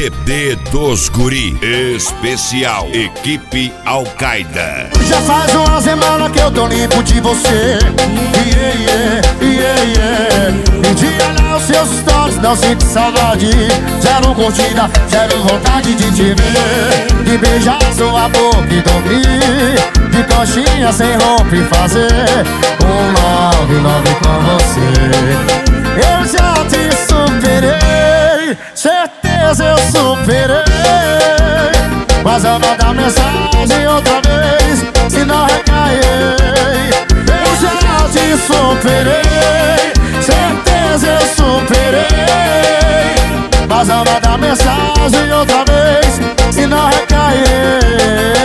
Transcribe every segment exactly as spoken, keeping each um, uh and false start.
C D dos Guri. Especial Equipe Al-Qaeda. Já faz uma semana que eu tô limpo de você. Yeah, yeah, yeah, yeah. Me diga lá os seus stories, não sinto saudade. Zero curtida, zero vontade de te ver. De beijar sua boca e dormir. De coxinha sem roupa e fazer um love, love com você. Eu já te superei, certeza eu superei. Mas eu vou dar mensagem outra vez, se não recairei. Eu já te superei, certeza eu superei. Mas eu vou dar mensagem outra vez, se não recairei.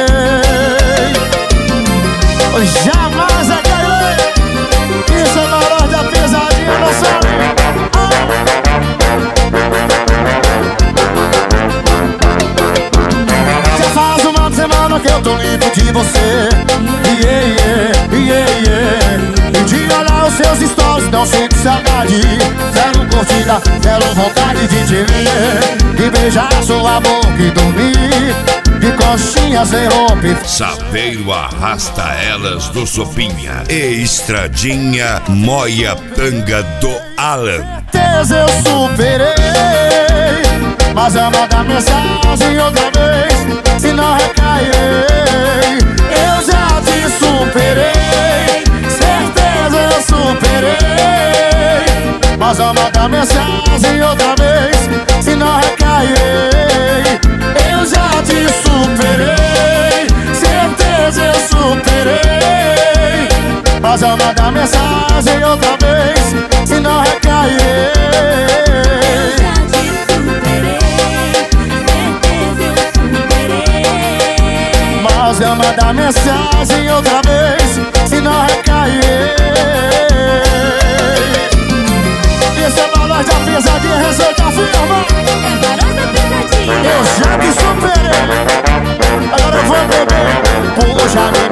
Jamais recairei. Isso é valor da pesadinha, não sabe? Semana que eu tô limpo de você. Yeah, yeah, yeah, yeah. Me diga lá os seus stories, não sinto saudade. Zero curtida, zero vontade de te ver. De beijar sua boca e dormir. De coxinha sem roupa. Saveiro arrasta elas do Sopinha. E Estradinha moia tanga do Alan. Certeza eu superei. Mas eu vou dar mensagem outra vez, se não recairei. Eu já te superei, certeza eu superei. Mas eu vou dar mensagem outra vez, se não recairei. Eu já te superei, certeza eu superei. Mas eu vou dar mensagem outra vez, se não recairei. Mas eu mandar mensagem outra vez, se não recairei. Esse é valor da pesadinha, receita firma. É valor da pesadinha. Eu já te superei. Agora eu vou beber, puxa.